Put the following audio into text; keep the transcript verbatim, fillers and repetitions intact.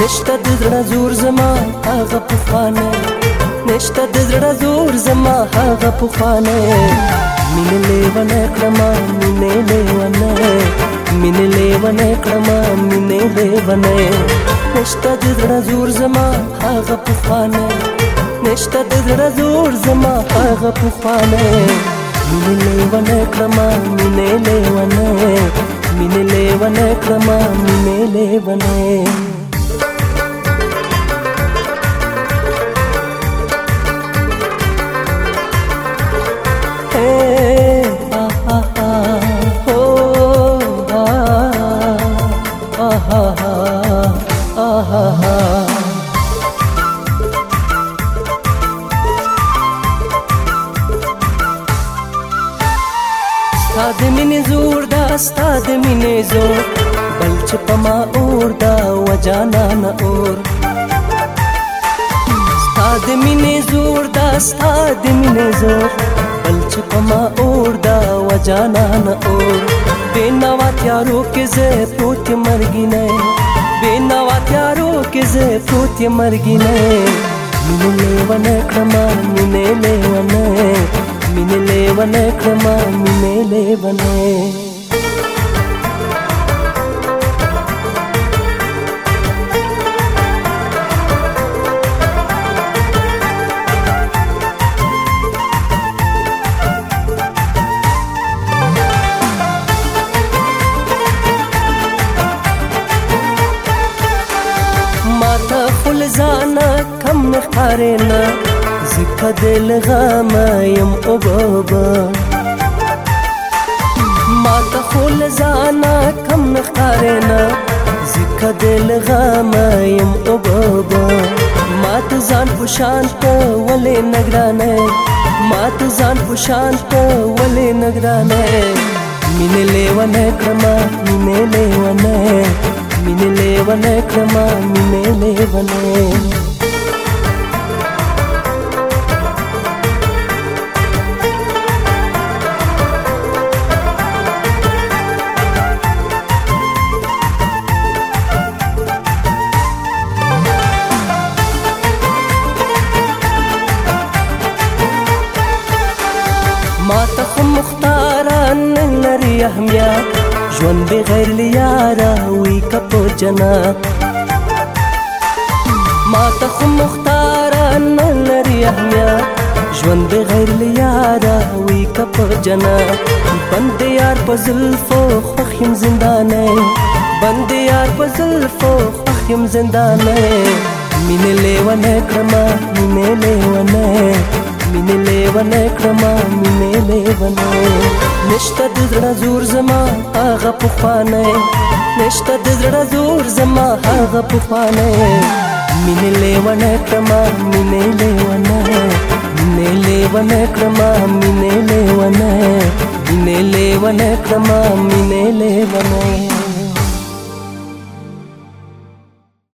نشته د زړه زور زما هغه پخوانی نشته د زړه زور زما هغه پخوانی مینې لیونی کړمه مینې لیونی مینې لیونی کړمه مینې لیونی نشته د زړه زور زما هغه پخوانی نشته د زړه زور زما هغه پخوانی مینې لیونی کړمه مینې لیونی مینې لیونی کړمه مینې لیونی ستا د مینې زور دا ستا د مینې زور بل چې په ما اور دا و جانانه اور ستا د مینې زور دا ستا د مینې زور بل چې په ما اور دا و جانانه اور بې نوا تیارو کې زه پروت یم مرګینی بې نوا تیارو کې زه پروت یم مرګینی مینې لیونی کړمه مینې لیونی مینې لیونی کړمه مینې لیونی ماته خو له ځانه کم نه ښکارې نه ځکه د له غمه یم اوبه اوبه ماته خو له ځانه کم نه ښکارې نه ځکه د له غمه یم اوبه اوبه ماته ځان په شان ته ولې نه ګرانې ماته ځان په شان ته ولې نه ګرانې مینې لیونی کړمه مینې لیونی مینې لیونی کړمه مینې لیونی ماته خو مختاره نه لري اهمیت ژوند بغیر له یاره وي که په جنت ماته خو مختاره نه لري اهمیت ژوند بغیر له یاره وي که په جنت بند یار په زلفو خوښ یم زندانی بند یار په زلفو خوښ یم زندانی مینې لیونی کړمه مینې لیونی مینې لیونی کړمه مینې لیونی نشته د زړه زور زما هغه پخوانی نشته د زړه زور زما هغه پخوانی مینې لیونی کړمه مینې لیونی مینې لیونی کړمه مینې لیونی مینې لیونی کړمه مینې لیونی